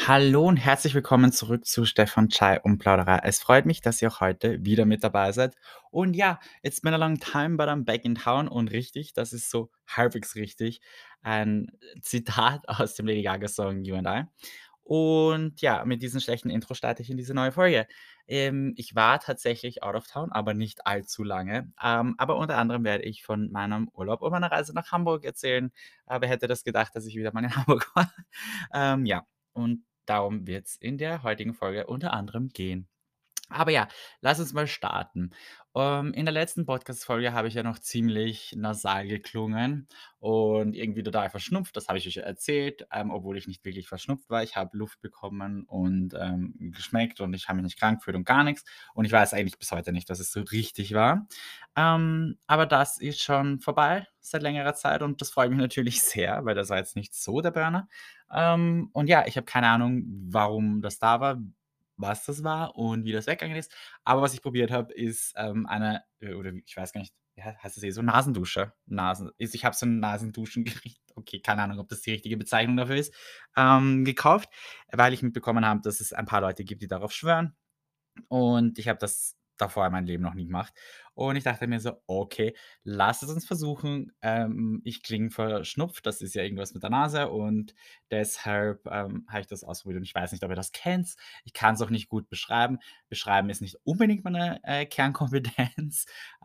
Hallo und herzlich willkommen zurück zu Stefan Chai und Plauderer. Es freut mich, dass ihr auch heute wieder mit dabei seid. Und ja, it's been a long time, but I'm back in town. Und richtig, das ist so halbwegs richtig. Ein Zitat aus dem Lady Gaga-Song You and I. Und ja, mit diesem schlechten Intro starte ich in diese neue Folge. Ich war tatsächlich out of town, aber nicht allzu lange. Aber unter anderem werde ich von meinem Urlaub und meiner Reise nach Hamburg erzählen. Wer hätte das gedacht, dass ich wieder mal in Hamburg war? Ja, und darum wird es in der heutigen Folge unter anderem gehen. Aber ja, lass uns mal starten. In der letzten Podcast-Folge habe ich ja noch ziemlich nasal geklungen und irgendwie total verschnupft. Das habe ich euch ja erzählt, obwohl ich nicht wirklich verschnupft war. Ich habe Luft bekommen und geschmeckt und ich habe mich nicht krank gefühlt und gar nichts. Und ich weiß eigentlich bis heute nicht, dass es so richtig war. Aber das ist schon vorbei seit längerer Zeit und das freut mich natürlich sehr, weil das war jetzt nicht so der Burner. Und ja, ich habe keine Ahnung, warum das da war, was das war und wie das weggegangen ist. Aber was ich probiert habe, ist, eine oder ich weiß gar nicht, wie heißt das so Nasendusche? Ich habe so 'n Nasenduschengericht, okay, keine Ahnung, ob das die richtige Bezeichnung dafür ist, gekauft, weil ich mitbekommen habe, dass es ein paar Leute gibt, die darauf schwören. Und ich habe das davor in meinem Leben noch nie gemacht. Und ich dachte mir so: „Okay, lass es uns versuchen.“ Ich klinge verschnupft, das ist ja irgendwas mit der Nase und deshalb, habe ich das ausprobiert und ich weiß nicht, ob ihr das kennt. Ich kann es auch nicht gut beschreiben. Beschreiben ist nicht unbedingt meine, Kernkompetenz,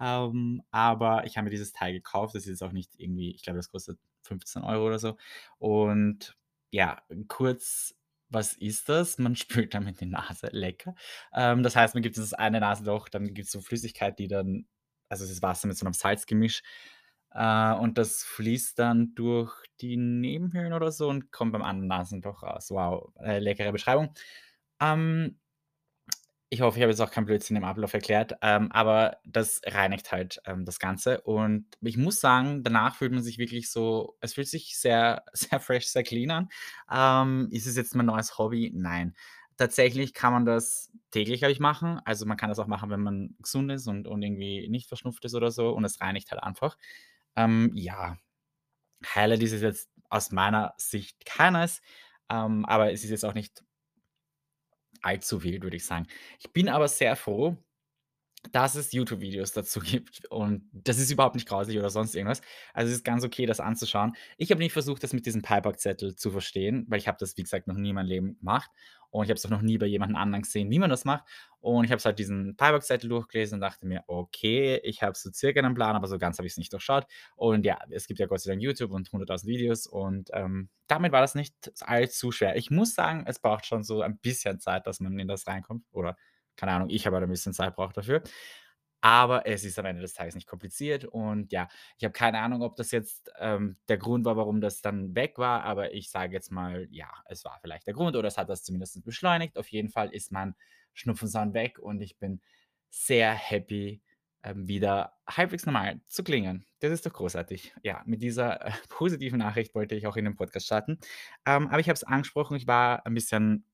aber ich habe mir dieses Teil gekauft. Das ist auch nicht irgendwie ich glaube, das kostet 15 € oder so. Und ja, kurz, was ist das? Man spült damit die Nase, lecker. Das heißt, man gibt dieses eine Nasenloch, dann gibt's so Flüssigkeit, die dann also es ist Wasser mit so 'nem Salzgemisch, und das fließt dann durch die Nebenhöhlen oder so und kommt beim anderen Nasenloch raus. Wow, leckere Beschreibung. Ähm, Ich hoffe, ich habe jetzt auch keinen Blödsinn im Ablauf erklärt, aber das reinigt halt, das Ganze. Und ich muss sagen, danach fühlt man sich wirklich so es fühlt sich sehr sehr fresh, sehr clean an. Ist es jetzt mein neues Hobby? Nein. Tatsächlich kann man das täglich, glaube ich, machen. Also, man kann das auch machen, wenn man gesund ist und irgendwie nicht verschnupft ist oder so und es reinigt halt einfach. Ja, Highlight ist es jetzt aus meiner Sicht keines, aber es ist jetzt auch nicht allzu wild, würde ich sagen. Ich bin aber sehr froh, dass es YouTube-Videos dazu gibt und das ist überhaupt nicht grauslich oder sonst irgendwas. Also, es ist ganz okay, das anzuschauen. Ich habe nicht versucht, das mit diesem Beipackzettel zu verstehen, weil ich habe das, wie gesagt, noch nie in meinem Leben gemacht und ich habe es auch noch nie bei jemandem anderen gesehen, wie man das macht. Und ich habe halt diesen Beipackzettel durchgelesen und dachte mir: „Okay, ich habe so circa einen Plan, aber so ganz habe ich es nicht durchschaut.“ Und ja, es gibt ja Gott sei Dank YouTube und 100.000 Videos und, damit war das nicht allzu schwer. Ich muss sagen, es braucht schon so ein bisschen Zeit, dass man in das reinkommt oder keine Ahnung, ich habe halt ein bisschen Zeit braucht dafür. Aber es ist am Ende des Tages nicht kompliziert und ja, ich habe keine Ahnung, ob das jetzt, der Grund war, warum das dann weg war, aber ich sage jetzt mal, ja, es war vielleicht der Grund oder es hat das zumindest beschleunigt. Auf jeden Fall ist mein Schnupfensound weg und ich bin sehr happy, wieder halbwegs normal zu klingen. Das ist doch großartig. Ja, mit dieser, positiven Nachricht wollte ich auch in den Podcast starten. Aber ich habe es angesprochen, ich war ein bisschen,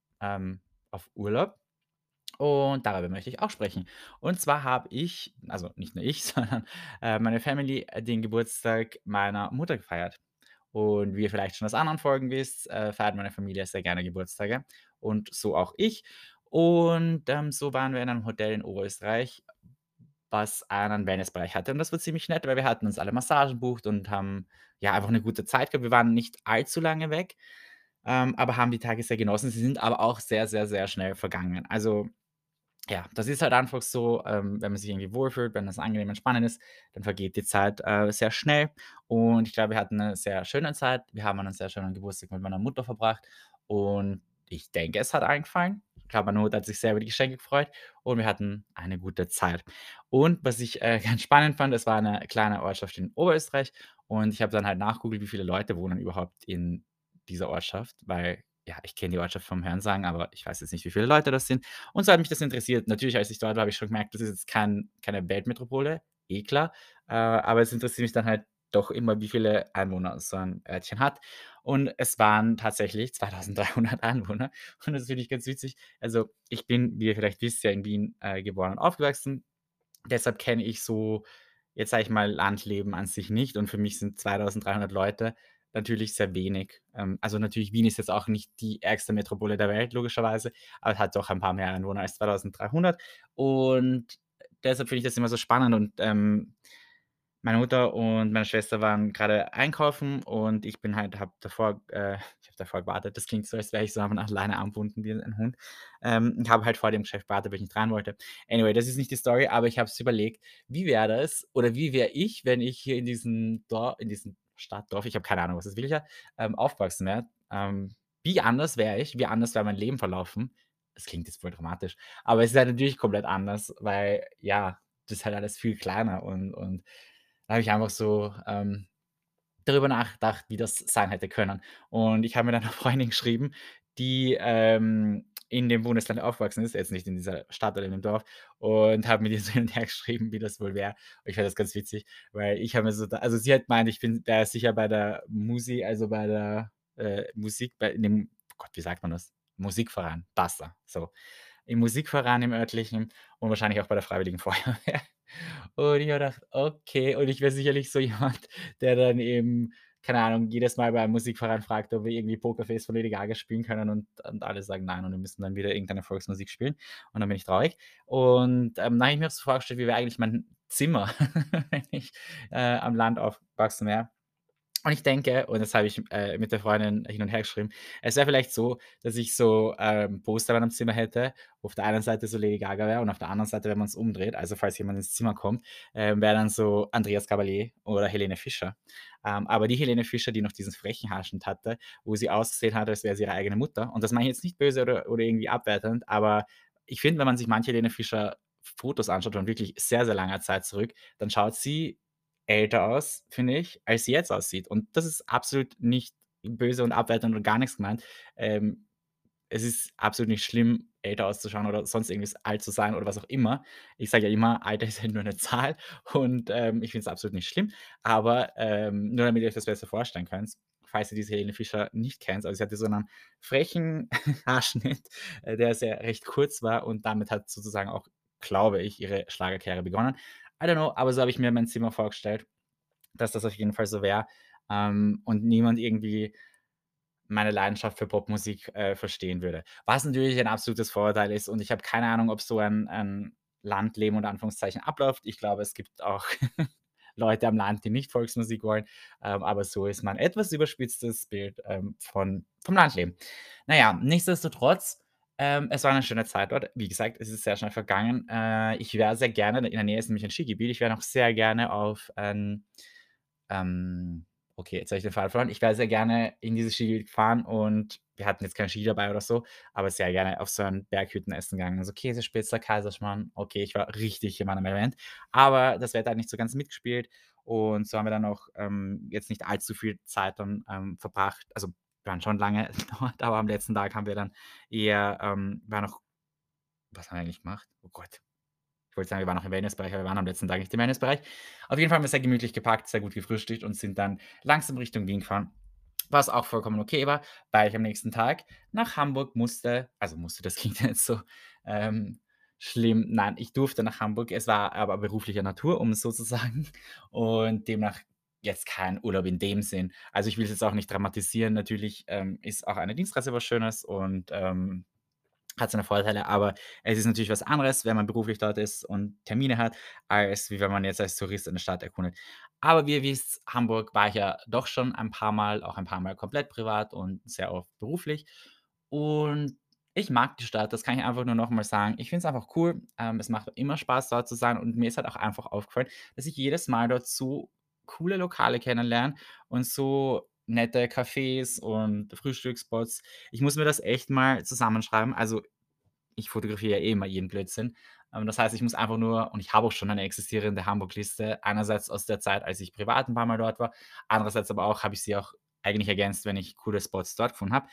auf Urlaub und darüber möchte ich auch sprechen. Und zwar habe ich also nicht nur ich, sondern, meine Family, den Geburtstag meiner Mutter gefeiert. Und wie ihr vielleicht schon aus anderen Folgen wisst, feiert meine Familie sehr gerne Geburtstage und so auch ich. Und, so waren wir in einem Hotel in Oberösterreich, was einen Wellnessbereich hatte. Und das war ziemlich nett, weil wir hatten uns alle Massagen gebucht und haben, ja, einfach eine gute Zeit gehabt. Wir waren nicht allzu lange weg, aber haben die Tage sehr genossen. Sie sind aber auch sehr, sehr, sehr schnell vergangen. Also ja, das ist halt einfach so, wenn man sich irgendwie wohlfühlt, wenn das angenehm entspannend ist, dann vergeht die Zeit, sehr schnell. Und ich glaube, wir hatten eine sehr schöne Zeit. Wir haben einen sehr schönen Geburtstag mit meiner Mutter verbracht und ich denke, es hat allen gefallen. Ich glaube, meine Mutter hat sich sehr über die Geschenke gefreut und wir hatten eine gute Zeit. Und was ich, ganz spannend fand, es war eine kleine Ortschaft in Oberösterreich und ich habe dann halt nachgegoogelt, wie viele Leute wohnen überhaupt in dieser Ortschaft, weil, ja, ich kenne die Ortschaft vom Hörensagen, aber ich weiß jetzt nicht, wie viele Leute das sind. Und so hat mich das interessiert. Natürlich, als ich dort war, habe ich schon gemerkt, das ist jetzt keine Weltmetropole, eh klar. Aber es interessiert mich dann halt doch immer, wie viele Einwohner so ein Örtchen hat. Und es waren tatsächlich 2.300 Einwohner. Und das finde ich ganz witzig. Also, ich bin, wie ihr vielleicht wisst, ja in Wien, geboren und aufgewachsen. Deshalb kenne ich so, jetzt sage ich mal, Landleben an sich nicht. Und für mich sind 2.300 Leute natürlich sehr wenig. Also, natürlich Wien ist jetzt auch nicht die ärgste Metropole der Welt, logischerweise, aber es hat doch ein paar mehr Einwohner als 2.300 und deshalb finde ich das immer so spannend und, meine Mutter und meine Schwester waren gerade einkaufen und ich bin halt ich habe davor gewartet. Das klingt so, als wäre ich so alleine am Wunden wie ein Hund. Ich habe halt vor dem Geschäft gewartet, weil ich nicht rein wollte. Anyway, das ist nicht die Story, aber ich habe es überlegt, wie wäre das oder wie wäre ich, wenn ich hier in diesem Stadtdorf, ich habe keine Ahnung, was das will, ja, aufgewachsen wäre. Wie anders wäre ich? Wie anders wäre mein Leben verlaufen? Das klingt jetzt voll dramatisch, aber es ist halt natürlich komplett anders, weil, ja, das ist halt alles viel kleiner und da habe ich einfach so, darüber nachgedacht, wie das sein hätte können. Und ich habe mit einer Freundin geschrieben, die, in dem Bundesland aufgewachsen ist, jetzt nicht in dieser Stadt oder in dem Dorf, und habe mit ihr so hin und her geschrieben, wie das wohl wäre. Und ich fand das ganz witzig, weil ich habe mir so also sie hat gemeint, ich bin wäre sicher bei der also bei der, Musik bei in dem Gott, wie sagt man das? Musikverein, Basta, so. Im Musikverein im örtlichen und wahrscheinlich auch bei der Freiwilligen Feuerwehr. Und ich habe gedacht: „Okay." Und ich wäre sicherlich so jemand, der dann eben, keine Ahnung, jedes Mal beim Musikverein fragt, ob wir irgendwie Pokerface von Lady Gaga spielen können und alle sagen nein und wir müssen dann wieder irgendeine Volksmusik spielen und dann bin ich traurig. Und, dann habe ich mir auch so vorgestellt, wie wäre eigentlich mein Zimmer, wenn ich, am Land aufgewachsen wäre. Und ich denke, und das habe ich, mit der Freundin hin und her geschrieben, es wäre vielleicht so, dass ich so, Poster in meinem Zimmer hätte, wo auf der einen Seite so Lady Gaga wäre und auf der anderen Seite, wenn man's umdreht, also falls jemand ins Zimmer kommt, wäre dann so Andreas Gabalier oder Helene Fischer. Aber die Helene Fischer, die noch diesen frechen Haarschnitt hatte, wo sie ausgesehen hat, als wäre sie ihre eigene Mutter. Und das meine ich jetzt nicht böse oder irgendwie abwertend, aber ich finde, wenn man sich manche Helene Fischer Fotos anschaut von wirklich sehr, sehr langer Zeit zurück, dann schaut sie älter aus, finde ich, als sie jetzt aussieht. Und das ist absolut nicht böse und abwertend und gar nichts gemeint. Ähm, Es ist absolut nicht schlimm, älter auszuschauen oder sonst irgendwie alt zu sein oder was auch immer. Ich sage ja immer, Alter ist halt nur eine Zahl und, ich finde es absolut nicht schlimm, aber, nur damit ihr euch das besser vorstellen könnt, falls ihr diese Helene Fischer nicht kennt. Also, sie hatte so einen frechen Haarschnitt, der sehr recht kurz war und damit hat sozusagen auch, glaube ich, ihre Schlagerkarriere begonnen. I don't know, aber so habe ich mir mein Zimmer vorgestellt, dass das auf jeden Fall so wäre, und niemand irgendwie meine Leidenschaft für Popmusik, verstehen würde. Was natürlich ein absolutes Vorurteil ist und ich habe keine Ahnung, ob so ein Landleben unter Anführungszeichen abläuft. Ich glaube, es gibt auch Leute am Land, die nicht Volksmusik wollen, aber so ist mein etwas überspitztes Bild, vom Landleben. Na ja, nichtsdestotrotz, es war eine schöne Zeit dort. Wie gesagt, es ist sehr schnell vergangen. Ich wäre sehr gerne in der Nähe ist nämlich ein Skigebiet. Ich wäre noch sehr gerne auf ein okay, jetzt habe ich den Faden verloren. Ich wäre sehr gerne in dieses Skigebiet gefahren und wir hatten jetzt keinen Ski dabei oder so, aber sehr gerne auf so ein Berghüttenessen gegangen. So Käsespätzle, Kaiserschmarrn. Okay, ich war richtig in meinem Element, aber das Wetter hat nicht so ganz mitgespielt und so haben wir dann auch, jetzt nicht allzu viel Zeit dann, verbracht. Also, wir waren schon lange dort, aber am letzten Tag haben wir dann eher, war noch was haben wir eigentlich gemacht? Oh Gott. Ich wollte sagen, wir waren noch im Wellnessbereich, aber wir waren am letzten Tag nicht im Wellnessbereich. Auf jeden Fall haben wir sehr gemütlich gepackt, sehr gut gefrühstückt und sind dann langsam Richtung Wien gefahren, was auch vollkommen okay war, weil ich am nächsten Tag nach Hamburg musste. Also musste, das klingt jetzt so, ähm, schlimm. Nein, ich durfte nach Hamburg. Es war aber beruflicher Natur, um es so zu sagen, und demnach jetzt kein Urlaub in dem Sinn. Also, ich will es jetzt auch nicht dramatisieren. Natürlich, ist auch eine Dienstreise was Schönes und, hat seine Vorteile, aber es ist natürlich was anderes, wenn man beruflich dort ist und Termine hat, als wie wenn man jetzt als Tourist eine Stadt erkundet. Aber wie ihr wisst, Hamburg war ich ja doch schon ein paar Mal, auch ein paar Mal komplett privat und sehr oft beruflich. Und ich mag die Stadt, das kann ich einfach nur noch mal sagen. Ich finde es einfach cool. Es macht immer Spaß, dort zu sein und mir ist halt auch einfach aufgefallen, dass ich jedes Mal dort so coole Lokale kennenlerne und so nette Cafés und Frühstücksspots. Ich muss mir das echt mal zusammenschreiben. Also, ich fotografiere ja eh immer jeden Blödsinn. Das heißt, ich muss einfach nur und ich habe auch schon eine existierende Hamburg-Liste. Einerseits aus der Zeit, als ich privat ein paar Mal dort war, andererseits aber auch habe ich sie auch eigentlich ergänzt, wenn ich coole Spots dort gefunden habe.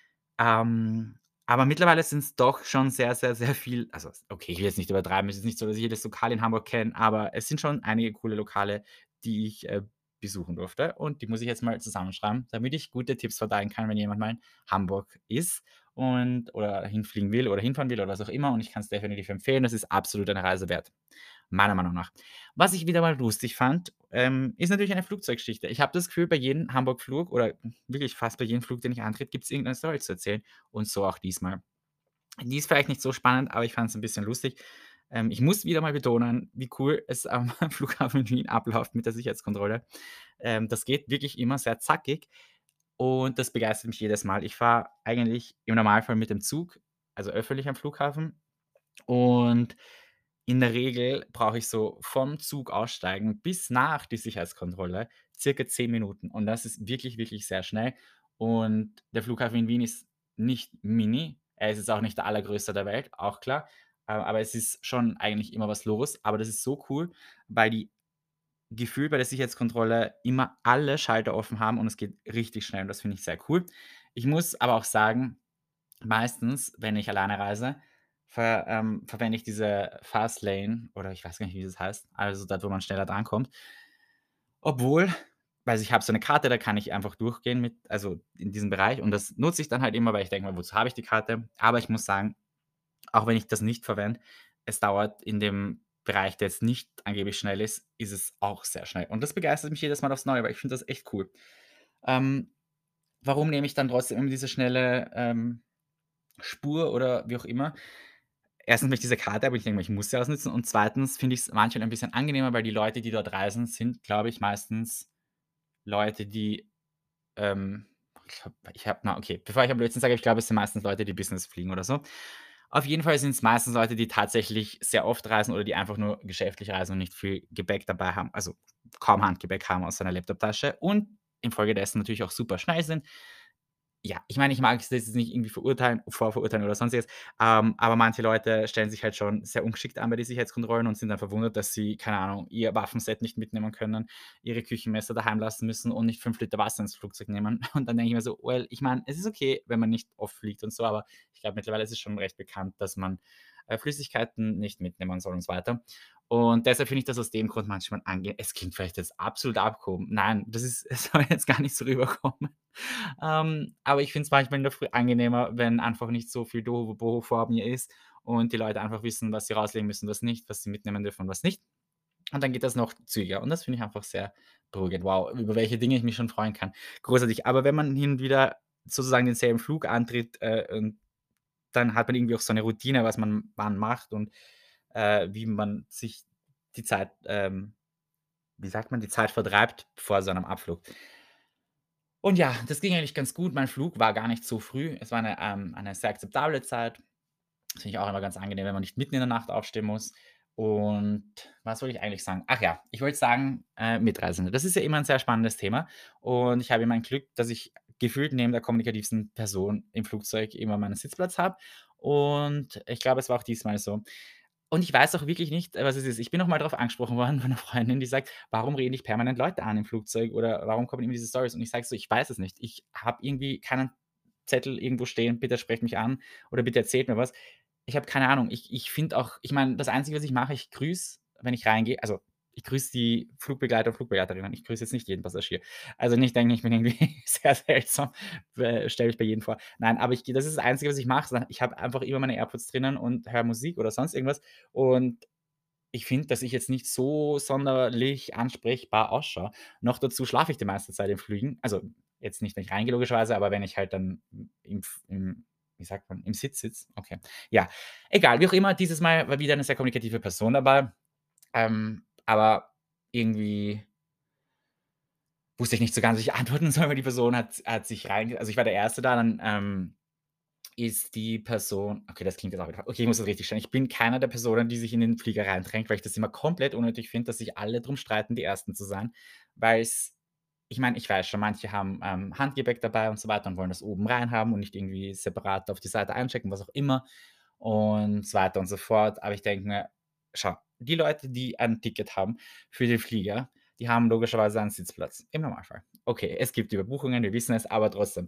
Aber mittlerweile sind es doch schon sehr, sehr, sehr viel also, okay, ich will jetzt nicht übertreiben. Es ist nicht so, dass ich jedes Lokal in Hamburg kenne, aber es sind schon einige coole Lokale, die ich, besuchen durfte und die muss ich jetzt mal zusammenschreiben, damit ich gute Tipps verteilen kann, wenn jemand mal in Hamburg ist und oder hinfliegen will oder hinfahren will oder was auch immer und ich kann es definitiv empfehlen. Das ist absolut eine Reise wert. meiner Meinung nach. Was ich wieder mal lustig fand, ist natürlich eine Flugzeuggeschichte. Ich habe das Gefühl, bei jedem Hamburg-Flug oder wirklich fast bei jedem Flug, den ich antrete, gibt's irgendeine Story zu erzählen und so auch diesmal. Die ist vielleicht nicht so spannend, aber ich fand es ein bisschen lustig. Ich muss wieder mal betonen, wie cool es am Flughafen in Wien abläuft mit der Sicherheitskontrolle. Das geht wirklich immer sehr zackig und das begeistert mich jedes Mal. Ich fahre eigentlich im Normalfall mit dem Zug, also öffentlich am Flughafen, und in der Regel brauche ich so vom Zug aussteigen bis nach die Sicherheitskontrolle circa 10 Minuten und das ist wirklich, wirklich sehr schnell. Und der Flughafen in Wien ist nicht mini, er ist jetzt auch nicht der allergrößte der Welt, auch klar, aber es ist schon eigentlich immer was los. Aber das ist so cool, weil die gefühlt bei der Sicherheitskontrolle immer alle Schalter offen haben und es geht richtig schnell und das finde ich sehr cool. Ich muss aber auch sagen, meistens, wenn ich alleine reise, verwende ich diese Fastlane oder ich weiß gar nicht, wie das heißt, also dort, wo man schneller drankommt. Obwohl, also ich habe so 'ne Karte, da kann ich einfach durchgehen mit, also in diesem Bereich, und das nutze ich dann halt immer, weil ich denke mir: „Wozu habe ich die Karte?“ Aber ich muss sagen, auch wenn ich das nicht verwende, es dauert in dem Bereich, der jetzt nicht angeblich schnell ist es auch sehr schnell. Und das begeistert mich jedes Mal aufs Neue, weil ich finde das echt cool. Ähm, warum nehme ich dann trotzdem immer diese schnelle, Spur oder wie auch immer? Erstens habe ich diese Karte, aber ich denke mir, ich muss sie ausnutzen, und zweitens finde ich's manchmal ein bisschen angenehmer, weil die Leute, die dort reisen, sind, glaube ich, meistens Leute, die, ähm ich habe na, okay, bevor ich einen Blödsinn sage, ich glaube, es sind meistens Leute, die Business fliegen oder so. Auf jeden Fall sind's meistens Leute, die tatsächlich sehr oft reisen oder die einfach nur geschäftlich reisen und nicht viel Gepäck dabei haben, also kaum Handgepäck haben aus seiner Laptoptasche und infolgedessen natürlich auch super schnell sind. Ja, ich meine, ich mag es jetzt nicht irgendwie vorverurteilen oder Sonstiges, aber manche Leute stellen sich halt schon sehr ungeschickt an bei den Sicherheitskontrollen und sind dann verwundert, dass sie, keine Ahnung, ihr Waffenset nicht mitnehmen können, ihre Küchenmesser daheim lassen müssen und nicht 5 Liter Wasser ins Flugzeug nehmen. Und dann denke ich mir so: „Well, ich meine, es ist okay, wenn man nicht oft fliegt und so, aber ich glaube, mittlerweile ist es schon recht bekannt, dass man, Flüssigkeiten nicht mitnehmen soll und so weiter.“ Und deshalb finde ich das aus dem Grund manchmal es klingt vielleicht jetzt absolut abgehoben. Nein, das ist es soll jetzt gar nicht so rüberkommen. Aber ich finde es manchmal in der Früh angenehmer, wenn einfach nicht so viel Tohuwabohu vor mir ist und die Leute einfach wissen, was sie rauslegen müssen, was nicht, was sie mitnehmen dürfen und was nicht. Und dann geht das noch zügiger und das finde ich einfach sehr beruhigend. Wow, über welche Dinge ich mich schon freuen kann. Großartig. Aber wenn man hin und wieder sozusagen denselben Flug antritt, und dann hat man irgendwie auch so eine Routine, was man wann macht und, wie man sich die Zeit, wie sagt man, die Zeit vertreibt vor so einem Abflug. Und ja, das ging eigentlich ganz gut. Mein Flug war gar nicht so früh. Es war eine sehr akzeptable Zeit. Das finde ich auch immer ganz angenehm, wenn man nicht mitten in der Nacht aufstehen muss. Und was wollte ich eigentlich sagen? Ach ja, ich wollte sagen, Mitreisende. Das ist ja immer ein sehr spannendes Thema. Und ich habe immer ein Glück, dass ich gefühlt neben der kommunikativsten Person im Flugzeug immer meinen Sitzplatz habe. Und ich glaube, es war auch diesmal so. Und ich weiß auch wirklich nicht, was es ist. Ich bin noch mal drauf angesprochen worden von 'ner Freundin, die sagt: „Warum reden dich permanent Leute an im Flugzeug oder warum kommen immer diese Storys?“ Und ich sage so: „Ich weiß es nicht. Ich habe irgendwie keinen Zettel irgendwo stehen: ‚Bitte sprecht mich an’ oder ’Bitte erzählt mir was.“ Ich habe keine Ahnung. Ich finde auch, ich meine, das Einzige, was ich mache, ich grüße, wenn ich reingehe, also, ich grüße die Flugbegleiter und Flugbegleiterinnen. Ich grüße jetzt nicht jeden Passagier. Also, nicht denken, ich bin irgendwie sehr seltsam, stelle mich bei jedem vor. Nein, aber das ist das Einzige, was ich mache. Ich habe einfach immer meine AirPods drinnen und höre Musik oder sonst irgendwas. Und ich finde, dass ich jetzt nicht so sonderlich ansprechbar ausschaue. Noch dazu schlafe ich die meiste Zeit in Flügen. Also, jetzt nicht, wenn ich reingehe logischerweise, aber wenn ich halt dann im wie sagt man, im Sitz sitze. Okay. Ja, egal, wie auch immer, dieses Mal war wieder eine sehr kommunikative Person dabei, aber irgendwie wusste ich nicht so ganz, was ich antworten soll, weil die Person hat sich rein, also, ich war der Erste da, dann, ist die Person, okay, das klingt jetzt auch wieder, okay, ich muss das richtig stellen. Ich bin keiner der Personen, die sich in den Flieger reindrängt, weil ich das immer komplett unnötig finde, dass sich alle drum streiten, die Ersten zu sein, weil's, ich meine, ich weiß schon, manche haben, Handgepäck dabei und so weiter und wollen das oben rein haben und nicht irgendwie separat auf die Seite einchecken, was auch immer und so weiter und so fort. Aber ich denke mir: „Schau, die Leute, die ein Ticket haben für den Flieger, die haben logischerweise einen Sitzplatz, im Normalfall. Okay, es gibt Überbuchungen, wir wissen es, aber trotzdem.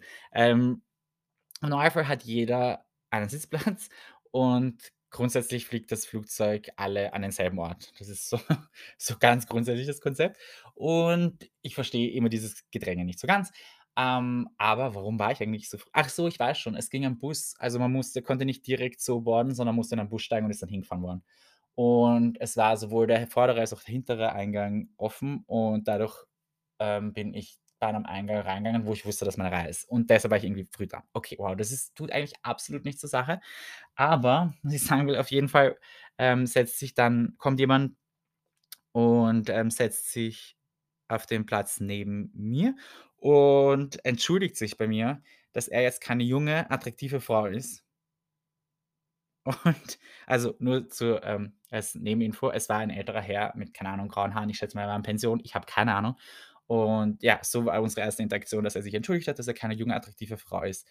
Im Normalfall hat jeder einen Sitzplatz und grundsätzlich fliegt das Flugzeug alle an denselben Ort. Das ist so so ganz grundsätzlich das Konzept. Und ich verstehe immer dieses Gedränge nicht so ganz. Aber warum war ich eigentlich so ach so, ich weiß schon, es ging am Bus. Also, man konnte nicht direkt so boarden, sondern musste in einen Bus steigen und ist dann hingefahren worden. Und es war sowohl der vordere als auch der hintere Eingang offen und dadurch, bin ich bei einem Eingang reingegangen, wo ich wusste, dass meine Reihe ist. Und deshalb war ich irgendwie früh da. Okay, wow, das ist tut eigentlich absolut nichts zur Sache. Aber was ich sagen will, auf jeden Fall, setzt sich dann kommt jemand und, setzt sich auf den Platz neben mir und entschuldigt sich bei mir, dass er jetzt keine junge, attraktive Frau ist. Und also nur als Nebeninfo, es war ein älterer Herr mit, keine Ahnung, grauen Haaren. Ich schätze mal, er war in Pension. Ich habe keine Ahnung. Und ja, so war unsere erste Interaktion, dass er sich entschuldigt hat, dass er keine junge, attraktive Frau ist.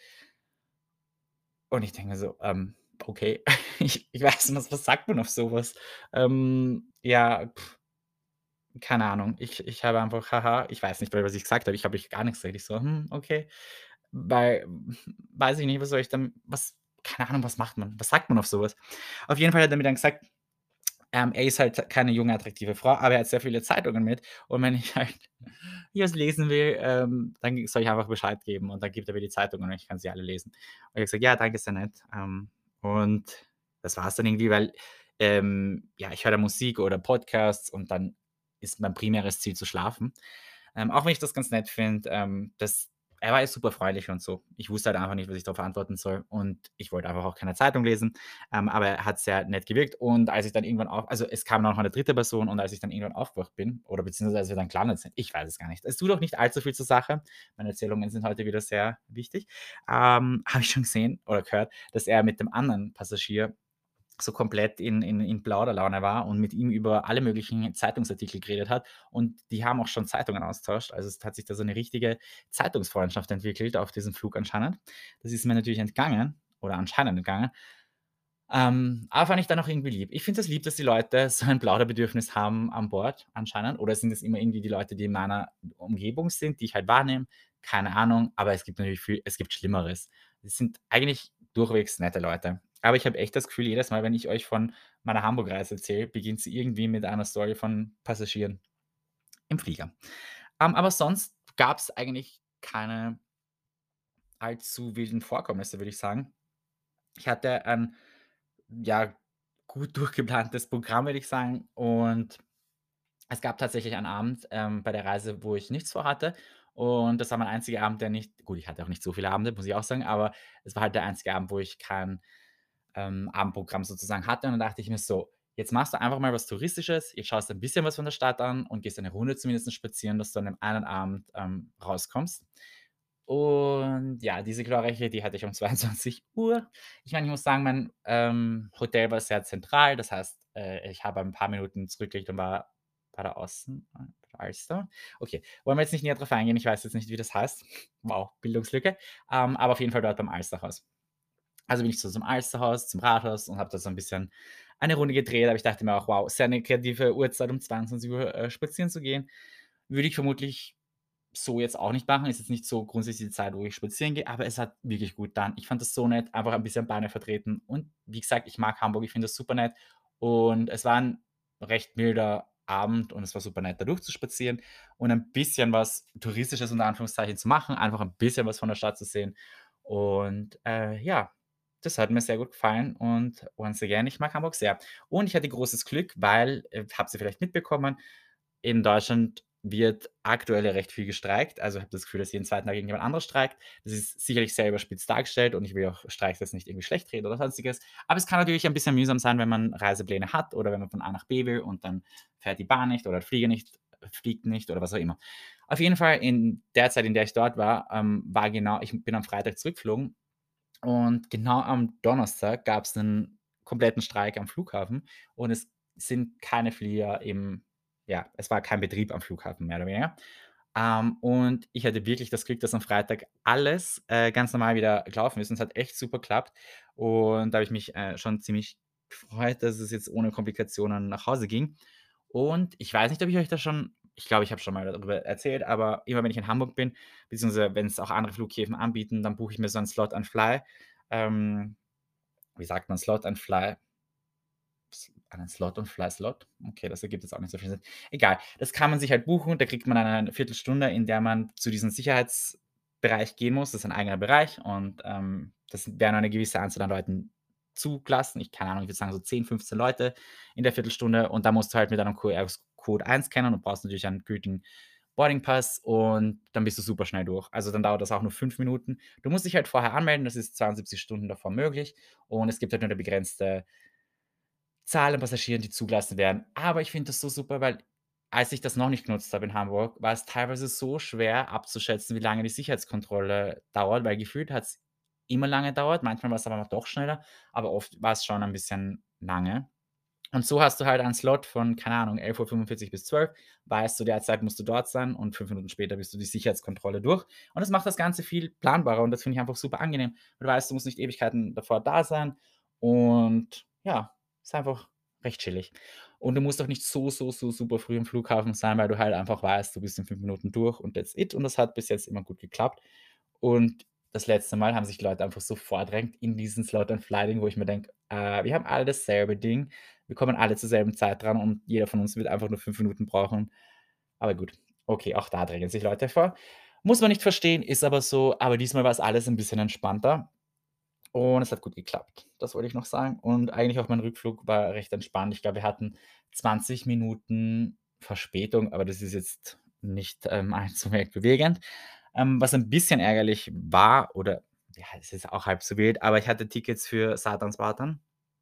Und ich denke mir so, okay, ich weiß nicht, was sagt man auf sowas? Ja, keine Ahnung. Ich habe einfach haha, ich weiß nicht mehr, was ich gesagt habe. Ich habe ich gar nichts gesagt. Ich so: „Hm, okay.“ Weil weiß ich nicht, was soll ich dann was keine Ahnung, was macht man? Was sagt man auf sowas? Auf jeden Fall hat er mir dann gesagt, er ist halt keine junge, attraktive Frau, aber er hat sehr viele Zeitungen mit und wenn ich halt hier was lesen will, dann soll ich einfach Bescheid geben und dann gibt er mir die Zeitungen und ich kann sie alle lesen. Und ich habe gesagt: „Ja, danke, sehr nett.“ Und das war's dann irgendwie, weil, ja, ich höre da Musik oder Podcasts und dann ist mein primäres Ziel zu schlafen. Auch wenn ich das ganz nett finde, das er war ja super freundlich und so. Ich wusste halt einfach nicht, was ich darauf antworten soll und ich wollte einfach auch keine Zeitung lesen, aber er hat sehr nett gewirkt und als ich dann irgendwann es kam noch eine dritte Person und als ich dann irgendwann aufgewacht bin oder beziehungsweise als wir dann gelandet sind, ich weiß es gar nicht. Es tut auch nicht allzu viel zur Sache. Meine Erzählungen sind heute wieder sehr wichtig. Habe ich schon gesehen oder gehört, dass er mit dem anderen Passagier so komplett in Plauderlaune war und mit ihm über alle möglichen Zeitungsartikel geredet hat. Und die haben auch schon Zeitungen austauscht. Also, es hat sich da so 'ne richtige Zeitungsfreundschaft entwickelt auf diesem Flug anscheinend. Das ist mir natürlich entgangen oder anscheinend entgangen. Aber fand ich dann auch irgendwie lieb. Ich finde es lieb, dass die Leute so ein Plauderbedürfnis haben an Bord anscheinend. Oder sind es immer irgendwie die Leute, die in meiner Umgebung sind, die ich halt wahrnehme? Keine Ahnung, aber es gibt Schlimmeres. Es sind eigentlich durchwegs nette Leute. Aber ich habe echt das Gefühl, jedes Mal, wenn ich euch von meiner Hamburg-Reise erzähle, beginnt sie irgendwie mit einer Story von Passagieren im Flieger. Aber sonst gab es eigentlich keine allzu wilden Vorkommnisse, würde ich sagen. Ich hatte ein, ja, gut durchgeplantes Programm, würde ich sagen. Und es gab tatsächlich einen Abend, bei der Reise, wo ich nichts vorhatte. Und das war mein einziger Abend, der nicht gut, ich hatte auch nicht so viele Abende, muss ich auch sagen, aber es war halt der einzige Abend, wo ich kein, Abendprogramm sozusagen hatte. Und dann dachte ich mir so: „Jetzt machst du einfach mal was Touristisches, jetzt schaust dir 'n bisschen was von der Stadt an und gehst eine Runde zumindest spazieren, dass du an dem einen Abend, rauskommst.“ Und ja, diese glorreiche Idee hatte ich um 22 Uhr. Ich meine, ich muss sagen, mein, Hotel war sehr zentral. Das heißt, ich habe ein paar Minuten zurückgelegt und war da außen bei der Alster? Okay, wollen wir jetzt nicht näher drauf eingehen. Ich weiß jetzt nicht, wie das heißt. Wow, Bildungslücke. Aber auf jeden Fall dort beim Alsterhaus. Also bin ich so zum Alsterhaus, zum Rathaus und habe da so ein bisschen eine Runde gedreht, aber ich dachte mir auch: „Wow, sehr 'ne kreative Uhrzeit, um 22 Uhr spazieren zu gehen.“ Würde ich vermutlich so jetzt auch nicht machen. Ist jetzt nicht so grundsätzlich die Zeit, wo ich spazieren gehe, aber es hat wirklich gut getan. Ich fand das so nett, einfach ein bisschen Beine vertreten und wie gesagt, ich mag Hamburg, ich finde das super nett und es war 'n recht milder Abend und es war super nett, da durchzuspazieren und ein bisschen was Touristisches unter Anführungszeichen zu machen, einfach ein bisschen was von der Stadt zu sehen und, ja, das hat mir sehr gut gefallen und once again, ich mag Hamburg sehr. Und ich hatte großes Glück, weil, habt ihr vielleicht mitbekommen, in Deutschland wird aktuell ja recht viel gestreikt. Also, ich habe das Gefühl, dass jeden zweiten Tag irgendjemand anderes streikt. Das ist sicherlich sehr überspitzt dargestellt und ich will auch Streiks jetzt nicht irgendwie schlecht reden oder Sonstiges. Aber es kann natürlich ein bisschen mühsam sein, wenn man Reisepläne hat oder wenn man von A nach B will und dann fährt die Bahn nicht oder der Flieger nicht fliegt nicht oder was auch immer. Auf jeden Fall in der Zeit, in der ich dort war, war genau ich bin am Freitag zurückgeflogen und genau am Donnerstag gab es einen kompletten Streik am Flughafen und es sind keine Flieger es war kein Betrieb am Flughafen mehr oder weniger. Und ich hatte wirklich das Glück, dass am Freitag alles, ganz normal wieder gelaufen ist und es hat echt super geklappt. Und da habe ich mich, schon ziemlich gefreut, dass es jetzt ohne Komplikationen nach Hause ging. Und ich weiß nicht, ob ich euch das schon ich glaube, ich habe schon mal darüber erzählt, aber immer wenn ich in Hamburg bin, beziehungsweise wenn es auch andere Flughäfen anbieten, dann buche ich mir so 'n Slot and Fly. Ähm, wie sagt man Slot and Fly? Einen Slot und Fly-Slot? Okay, das ergibt jetzt auch nicht so viel Sinn. Egal, das kann man sich halt buchen, da kriegt man eine Viertelstunde, in der man zu diesem Sicherheitsbereich gehen muss. Das ist ein eigener Bereich und, das werden eine gewisse Anzahl an Leuten zugelassen. Ich keine Ahnung, ich würde sagen so 10, 15 Leute in der Viertelstunde und da musst du halt mit einem QR-Code einscannen und brauchst natürlich einen gültigen Boardingpass und dann bist du super schnell durch. Also, dann dauert das auch nur 5 Minuten. Du musst dich halt vorher anmelden, das ist 72 Stunden davor möglich und es gibt halt nur eine begrenzte Zahl an Passagieren, die zugelassen werden. Aber ich finde das so super, weil als ich das noch nicht genutzt habe in Hamburg, war es teilweise so schwer abzuschätzen, wie lange die Sicherheitskontrolle dauert, weil gefühlt hat's immer lange dauert. Manchmal war's aber doch schneller, aber oft war es schon ein bisschen lange. Und so hast du halt einen Slot von, keine Ahnung, 11:45 bis 12. Weißt, zu der Zeit musst du dort sein und 5 Minuten später bist du die Sicherheitskontrolle durch. Und das macht das Ganze viel planbarer und das finde ich einfach super angenehm. Du weißt, du musst nicht Ewigkeiten davor da sein und ja, ist einfach recht chillig. Und du musst auch nicht so super früh am Flughafen sein, weil du halt einfach weißt, du bist in 5 Minuten durch und that's it. Und das hat bis jetzt immer gut geklappt. Und das letzte Mal haben sich die Leute einfach so vordrängt in diesen Slot and Flying, wo ich mir denke: wir haben alle dasselbe Ding. Wir kommen alle zur selben Zeit dran und jeder von uns wird einfach nur 5 Minuten brauchen. Aber gut, okay, auch da drängen sich Leute vor. Muss man nicht verstehen, ist aber so. Aber diesmal war es alles ein bisschen entspannter und es hat gut geklappt. Das wollte ich noch sagen. Und eigentlich auch mein Rückflug war recht entspannt. Ich glaube, wir hatten 20 Minuten Verspätung, aber das ist jetzt nicht, allzu weltbewegend. Was ein bisschen ärgerlich war oder ja, es ist auch halb so wild, aber ich hatte Tickets für Satans Batan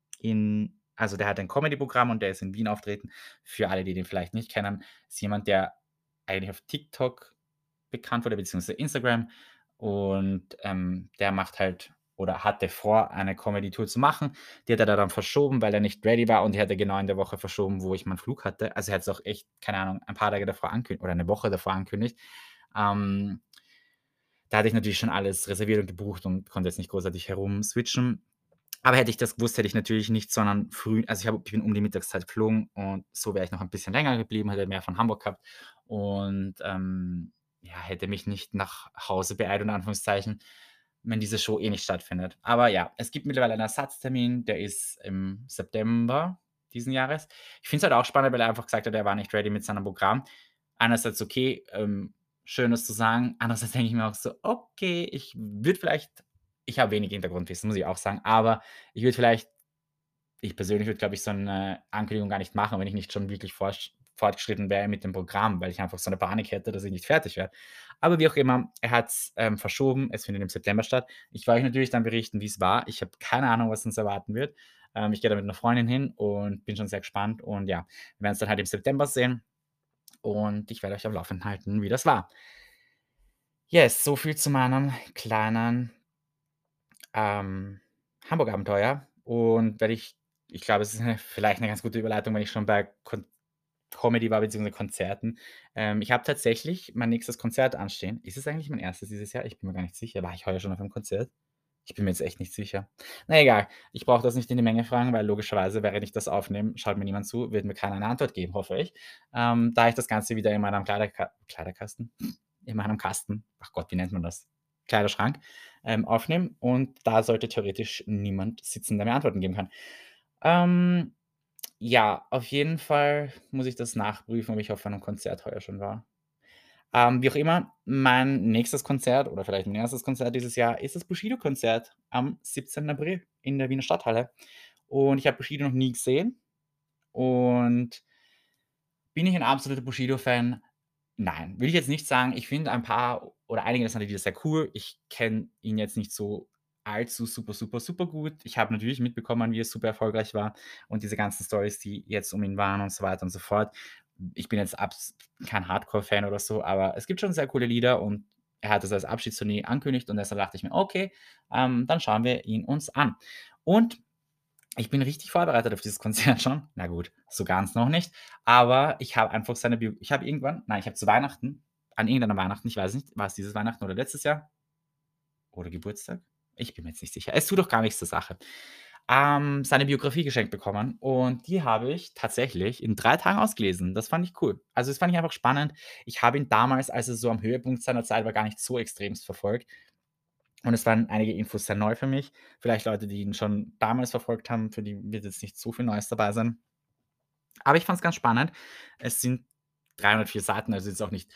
in also, der hat ein Comedy-Programm und der ist in Wien auftreten. Für alle, die den vielleicht nicht kennen, ist jemand, der eigentlich auf TikTok bekannt wurde, beziehungsweise Instagram. Und, der macht halt oder hatte vor, eine Comedy-Tour zu machen. Die hat er dann verschoben, weil er nicht ready war und die hat er genau in der Woche verschoben, wo ich meinen Flug hatte. Also, er hat's auch echt, keine Ahnung, ein paar Tage davor ankündigt oder eine Woche davor angekündigt. Ähm, Da hatte ich natürlich schon alles reserviert und gebucht und konnte jetzt nicht großartig herumswitchen. Aber hätte ich das gewusst, hätte ich natürlich nicht, sondern früh ich bin um die Mittagszeit geflogen und so wäre ich noch ein bisschen länger geblieben, hätte mehr von Hamburg gehabt und, ja, hätte mich nicht nach Hause beeilt, in Anführungszeichen, wenn diese Show eh nicht stattfindet. Aber ja, es gibt mittlerweile einen Ersatztermin, der ist im September diesen Jahres. Ich finde es halt auch spannend, weil er einfach gesagt hat, er war nicht ready mit seinem Programm. Einerseits okay, schön, das zu sagen. Andererseits denke ich mir auch so: „Okay, ich habe wenig Hintergrundwissen, muss ich auch sagen, aber ich persönlich würde, glaube ich, so 'ne Ankündigung gar nicht machen, wenn ich nicht schon wirklich fortgeschritten wäre mit dem Programm, weil ich einfach so 'ne Panik hätte, dass ich nicht fertig werde. Aber wie auch immer, er hat's, verschoben. Es findet im September statt. Ich werde euch natürlich dann berichten, wie's war. Ich habe keine Ahnung, was uns erwarten wird. Ich gehe da mit 'ner Freundin hin und bin schon sehr gespannt und ja, wir werden's dann halt im September sehen und ich werde euch am Laufenden halten, wie das war. Yes, so viel zu meinem kleinen Hamburg-Abenteuer und werde ich glaube, es ist vielleicht 'ne ganz gute Überleitung, wenn ich schon bei Comedy war beziehungsweise Konzerten. Ich habe tatsächlich mein nächstes Konzert anstehen. Ist es eigentlich mein erstes dieses Jahr? Ich bin mir gar nicht sicher. War ich heuer schon auf einem Konzert? Ich bin mir jetzt echt nicht sicher. Na egal, ich brauche das nicht in die Menge fragen, weil logischerweise, während ich das aufnehme, schaut mir niemand zu, wird mir keiner eine Antwort geben, hoffe ich. Da ich das Ganze wieder in meinem Kleiderkasten? In meinem Kasten, ach Gott, wie nennt man das? Kleiderschrank, aufnehme und da sollte theoretisch niemand sitzen, der mir Antworten geben kann. Ähm, ja, auf jeden Fall muss ich das nachprüfen, ob ich auf einem Konzert heuer schon war. Wie auch immer, mein nächstes Konzert oder vielleicht mein erstes Konzert dieses Jahr ist das Bushido-Konzert am 17. April in der Wiener Stadthalle. Und ich habe Bushido noch nie gesehen und bin ich ein absoluter Bushido-Fan? Nein, will ich jetzt nicht sagen. Ich finde ein paar oder einige seiner Lieder sehr cool. Ich kenne ihn jetzt nicht so allzu super gut. Ich habe natürlich mitbekommen, wie er super erfolgreich war und diese ganzen Storys, die jetzt um ihn waren und so weiter und so fort. Ich bin jetzt kein Hardcore-Fan oder so, aber es gibt schon sehr coole Lieder und er hat das als Abschiedstournee angekündigt und deshalb dachte ich mir: „Okay, dann schauen wir ihn uns an.“ Und ich bin richtig vorbereitet auf dieses Konzert schon. Na gut, so ganz noch nicht, aber ich habe einfach ich habe irgendwann nein, ich habe zu Weihnachten an irgendeiner Weihnachten, ich weiß nicht, war es dieses Weihnachten oder letztes Jahr oder Geburtstag? Ich bin mir jetzt nicht sicher. Es tut doch gar nichts zur Sache. Seine Biografie geschenkt bekommen und die habe ich tatsächlich in 3 Tagen ausgelesen. Das fand ich cool. Also, das fand ich einfach spannend. Ich habe ihn damals, als er so am Höhepunkt seiner Zeit war, gar nicht so extremst verfolgt. Und es waren einige Infos sehr neu für mich. Vielleicht Leute, die ihn schon damals verfolgt haben, für die wird jetzt nicht so viel Neues dabei sein. Aber ich fand es ganz spannend. Es sind 304 Seiten, also jetzt auch nicht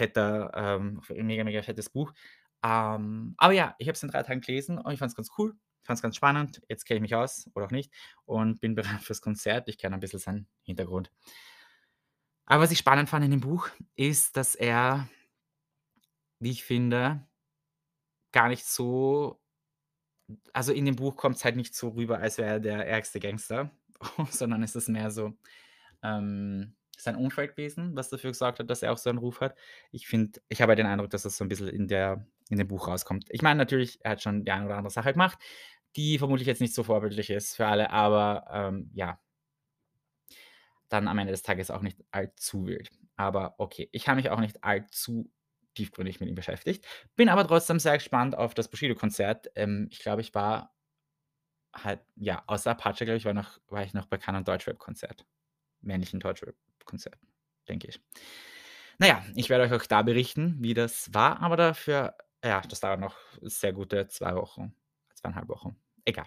mega fettes Buch. Aber ja, ich habe es in 3 Tagen gelesen und ich fand es ganz cool. fand es ganz spannend. Jetzt kenne ich mich aus oder auch nicht und bin bereit fürs Konzert. Ich kenne ein bisschen seinen Hintergrund. Aber was ich spannend fand in dem Buch, ist, dass er, wie ich finde, gar nicht so also, in dem Buch kommt es halt nicht so rüber, als wäre er der ärgste Gangster, sondern es ist mehr so, sein Umfeld gewesen, was dafür gesorgt hat, dass er auch so einen Ruf hat. Ich habe halt den Eindruck, dass das so ein bisschen in dem Buch rauskommt. Ich meine natürlich, er hat schon die eine oder andere Sache gemacht, die vermutlich jetzt nicht so vorbildlich ist für alle, aber, ja, dann am Ende des Tages auch nicht allzu wild. Aber okay, ich habe mich auch nicht allzu tiefgründig mit ihm beschäftigt, bin aber trotzdem sehr gespannt auf das Bushido-Konzert. Ich glaube, ich war halt ja, außer Apache, glaube ich, war ich noch bei keinem Deutschrap-Konzert, männlichen Deutschrap-Konzert, denke ich. Na ja, ich werde euch auch da berichten, wie das war, aber dafür ja, das dauert noch sehr gute 2 Wochen, 2,5 Wochen. Egal.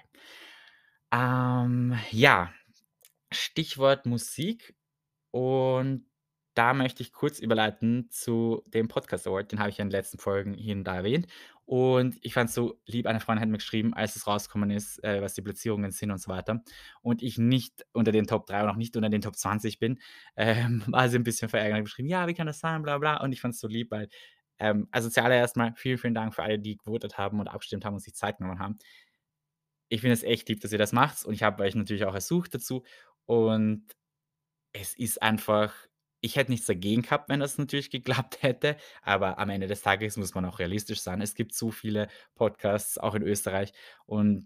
Ja, Stichwort Musik. Und da möchte ich kurz überleiten zu dem Podcast Award, den habe ich ja in den letzten Folgen hier und da erwähnt. Und ich fand es so lieb, eine Freundin hat mir geschrieben, als es rausgekommen ist, was die Platzierungen sind und so weiter und ich nicht unter den Top 3 und auch nicht unter den Top 20 bin, war sie ein bisschen verärgert, hat geschrieben: „Ja, wie kann das sein, bla bla." Und ich fand es so lieb, weil also zuallererst mal vielen, vielen Dank für alle, die gewotet haben und abgestimmt haben und sich Zeit genommen haben. Ich finde es echt lieb, dass ihr das macht und ich habe euch natürlich auch ersucht dazu und es ist einfach ich hätte nichts dagegen gehabt, wenn das natürlich geklappt hätte, aber am Ende des Tages muss man auch realistisch sein. Es gibt so viele Podcasts, auch in Österreich und,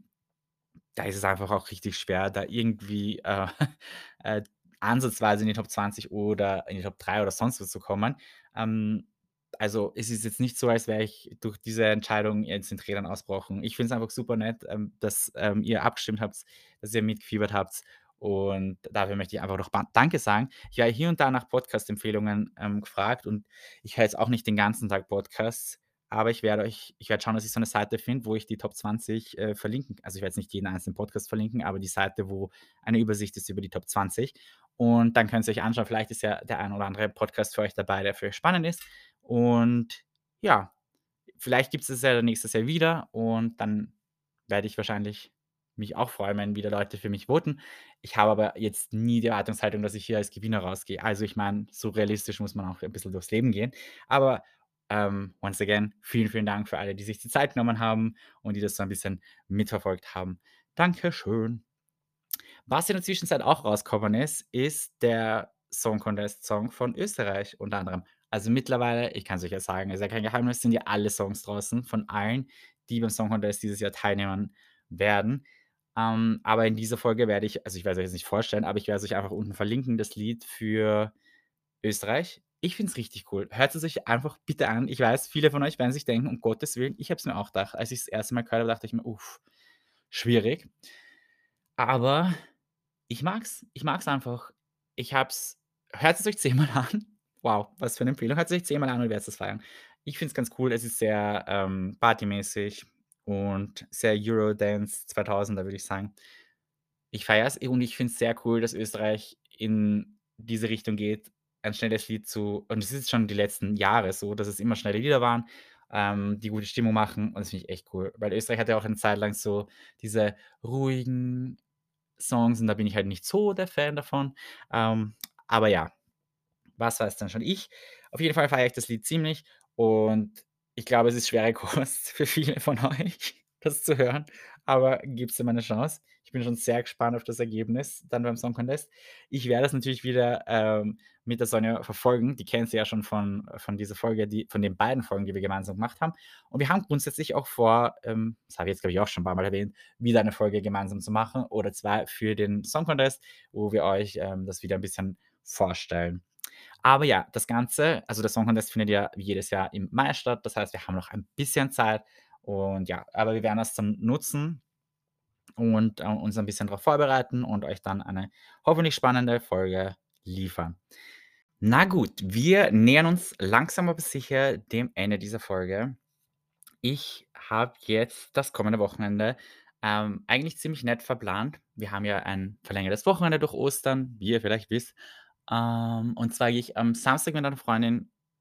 da ist es einfach auch richtig schwer, da irgendwie, äh, ansatzweise in die Top 20 oder in die Top 3 oder sonst was zu kommen. Ähm, also, es ist jetzt nicht so, als wäre ich durch diese Entscheidung jetzt in Tränen ausbrochen. Ich finde es einfach super nett, dass, ihr abgestimmt habt, dass ihr mitgefiebert habt und dafür möchte ich einfach noch ba Danke sagen. Ich werde hier und da nach Podcast-Empfehlungen, gefragt und ich höre jetzt auch nicht den ganzen Tag Podcasts, aber ich werde schauen, dass ich so 'ne Seite finde, wo ich die Top 20, verlinken also, ich werde jetzt nicht jeden einzelnen Podcast verlinken, aber die Seite, wo eine Übersicht ist über die Top 20. Und dann könnt ihr euch anschauen, vielleicht ist ja der ein oder andere Podcast für euch dabei, der für euch spannend ist. Und ja, vielleicht gibt's es ja nächstes Jahr wieder und dann werde ich wahrscheinlich mich auch freuen, wenn wieder Leute für mich voten. Ich habe aber jetzt nie die Erwartungshaltung, dass ich hier als Gewinner rausgehe. Also, ich meine, so realistisch muss man auch ein bisschen durchs Leben gehen. Aber, once again, vielen, vielen Dank für alle, die sich die Zeit genommen haben und die das so ein bisschen mitverfolgt haben. Dankeschön. Was in der Zwischenzeit auch rausgekommen ist, ist der Song Contest Song von Österreich unter anderem. Also, mittlerweile, ich kann's euch ja sagen, ist ja kein Geheimnis, sind ja alle Songs draußen von allen, die beim Song Contest dieses Jahr teilnehmen werden. Aber in dieser Folge werde ich also, ich werde es euch jetzt nicht vorstellen, aber ich werde es euch einfach unten verlinken, das Lied für Österreich. Ich finde es richtig cool. Hört es euch einfach bitte an. Ich weiß, viele von euch werden sich denken: „Um Gottes Willen." Ich habe es mir auch gedacht. Als ich's das erste Mal gehört habe, dachte ich mir: „Uff, schwierig." Aber ich mag's einfach. Ich habe es hört es euch 10-mal an. Wow, was für 'ne Empfehlung. Hört es euch 10-mal an und ihr werdet es feiern. Ich finde es ganz cool. Es ist sehr, partymäßig und sehr Eurodance 2000er, würde ich sagen. Ich feiere es und ich finde es sehr cool, dass Österreich in diese Richtung geht, ein schnelles Lied zu und es ist schon die letzten Jahre so, dass es immer schnelle Lieder waren, die gute Stimmung machen und das finde ich echt cool, weil Österreich hatte ja auch eine Zeit lang so diese ruhigen Songs und da bin ich halt nicht so der Fan davon. Aber ja, was weiß dann schon ich. Auf jeden Fall feiere ich das Lied ziemlich und ich glaube, es ist schwere Kost für viele von euch, das zu hören, aber gibt's ihm eine Chance. Ich bin schon sehr gespannt auf das Ergebnis dann beim Song Contest. Ich werde das natürlich wieder, mit der Sonja verfolgen. Die kennt sie ja schon von dieser Folge, die von den beiden Folgen, die wir gemeinsam gemacht haben. Und wir haben grundsätzlich auch vor, das habe ich jetzt, glaube ich, auch schon ein paar Mal erwähnt, wieder eine Folge gemeinsam zu machen oder 2 für den Song Contest, wo wir euch, das wieder ein bisschen vorstellen. Aber ja, das Ganze also der Song Contest findet ja wie jedes Jahr im Mai statt. Das heißt, wir haben noch ein bisschen Zeit und ja, aber wir werden das dann nutzen und, uns ein bisschen darauf vorbereiten und euch dann eine hoffentlich spannende Folge liefern. Na gut, wir nähern uns langsam aber sicher dem Ende dieser Folge. Ich habe jetzt das kommende Wochenende, eigentlich ziemlich nett verplant. Wir haben ja ein verlängertes Wochenende durch Ostern, wie ihr vielleicht wisst. Und zwar gehe ich am Samstag mit einer Freundin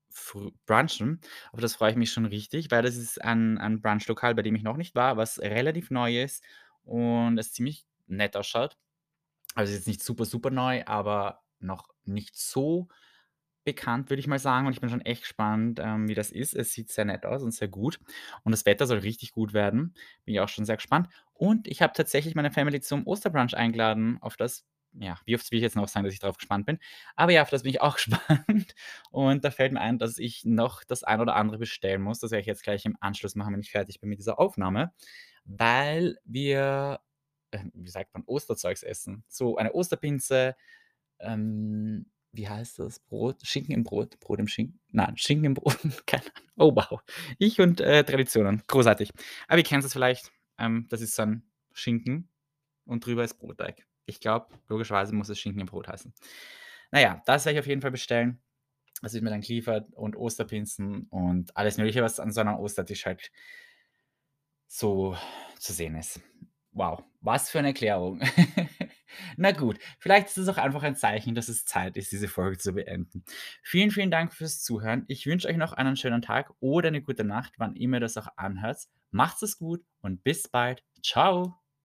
brunchen. Auf das freue ich mich schon richtig, weil das ist ein Brunchlokal, bei dem ich noch nicht war, was relativ neu ist und es ziemlich nett ausschaut. Also, jetzt nicht super, super neu, aber noch nicht so bekannt, würde ich mal sagen. Und ich bin schon echt gespannt, wie das ist. Es sieht sehr nett aus und sehr gut. Und das Wetter soll richtig gut werden. Bin ich auch schon sehr gespannt. Und ich habe tatsächlich meine Family zum Osterbrunch eingeladen. Auf das, ja, wie oft will ich jetzt noch sagen, dass ich darauf gespannt bin? Aber ja, auf das bin ich auch gespannt. Und da fällt mir ein, dass ich noch das ein oder andere bestellen muss. Das werde ich jetzt gleich im Anschluss machen, wenn ich fertig bin mit dieser Aufnahme, weil wir, wie sagt man, Osterzeugs essen. So eine Osterpinze, wie heißt das? Brot, Schinken im Brot, Brot im Schinken? Nein, Schinken im Brot, keine Ahnung. Oh wow. Ich und, Traditionen, großartig. Aber ihr kennt es vielleicht, das ist so 'n Schinken und drüber ist Brotteig. Ich glaube, logischerweise muss es Schinken im Brot heißen. Na ja, das werde ich auf jeden Fall bestellen. Das wird mir dann geliefert und Osterpinzen und alles Mögliche, was an so 'nem Ostertisch halt so zu sehen ist. Wow, was für eine Erklärung. Na gut, vielleicht ist es auch einfach ein Zeichen, dass es Zeit ist, diese Folge zu beenden. Vielen, vielen Dank fürs Zuhören. Ich wünsche euch noch einen schönen Tag oder eine gute Nacht, wann immer ihr das auch anhört. Macht's es gut und bis bald. Ciao.